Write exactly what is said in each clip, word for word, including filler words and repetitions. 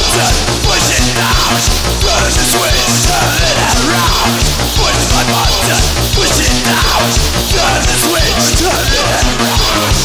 button, push it out. Turn the switch, turn it around. Push my button, push it out. Turn the switch, turn it around.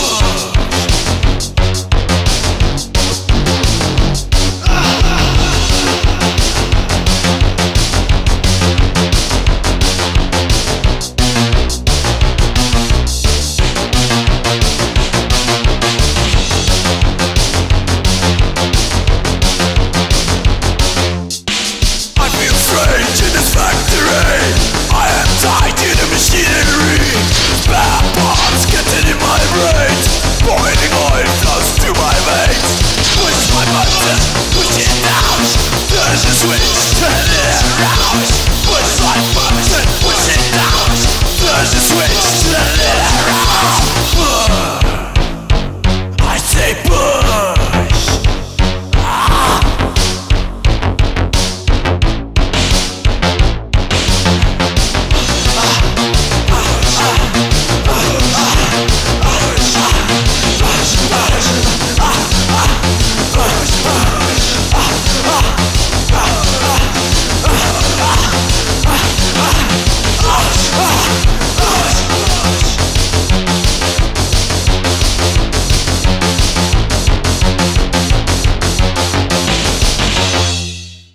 Strange in this factory, I am tied to the machinery. Spare parts getting in my brains, boiling oil flows through my veins. Push my button, push it out. Turn the switch, turn it around.